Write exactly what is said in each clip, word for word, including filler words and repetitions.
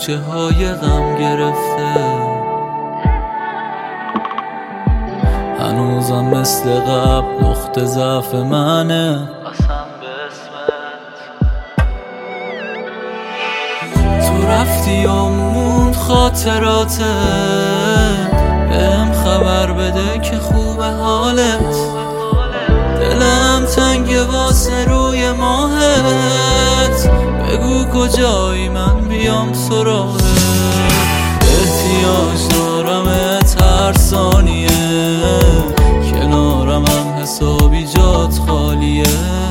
کوچه های غم گرفته، هنوزم مثل قبل نقطه ضعف منه قسم به اسمت. تو رفتی و موند خاطراتت، بهم خبر بده که خوب حالت. دلم تنگ واسه روی ماهت، بگو کجایی من بیام سراغت. احتیاج دارمت هر ثانیه، کنارم هم حسابی جات خالیه.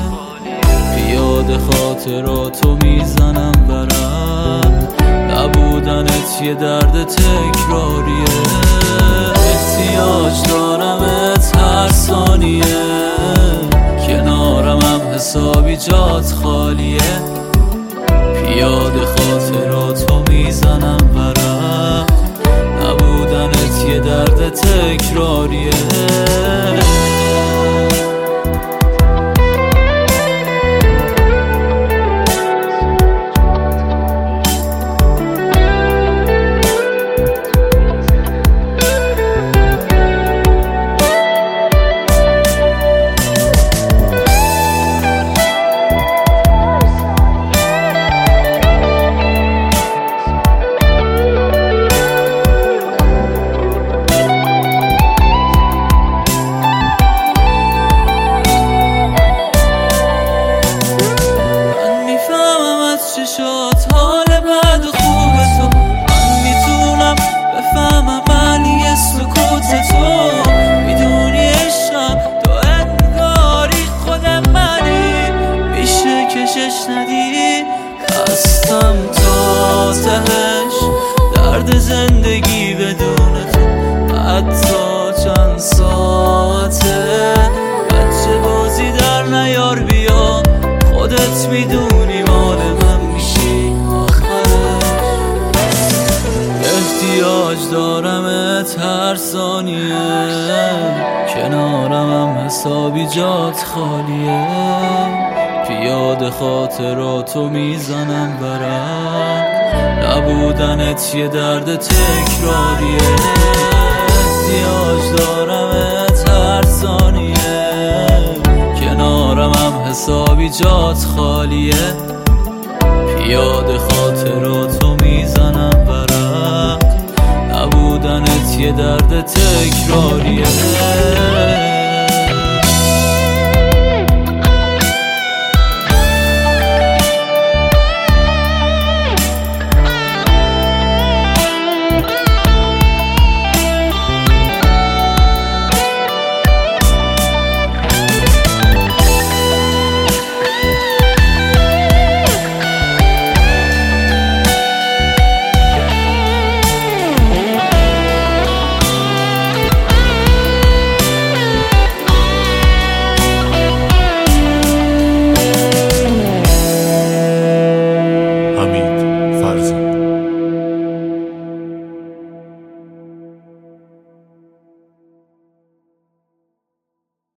پیاده خاطراتو میزنم برم، نبودنت یه درد تکراریه. احتیاج دارمت هر ثانیه، کنارم هم حسابی جات خالیه. پیاده خاطراتو میزنم برم، نبودنت یه درد تکراریه. چشات حال بد و خوب تو، من میتونم بفهمم معنی سکوت تو. میدونی عشقم تو انگاری خود منی، میشه کشش ندی. خستم تا تهش درد زندگی بدون تو، حتی چند ساعته. بچه بازی در نیار بیا، خودت میدونی مال من میشی آخرش. احتیاج دارمت هر ثانیه، کنارم هم حسابی جات خالیه. پیاده خاطراتو میزنم برم، نبودنت یه درد تکراریه. احتیاج دارمت هر ثانیه، کنارم هم حسابی جات خالیه. پیاده خاطراتو میزنم برم، نبودنت یه درد تکراریه.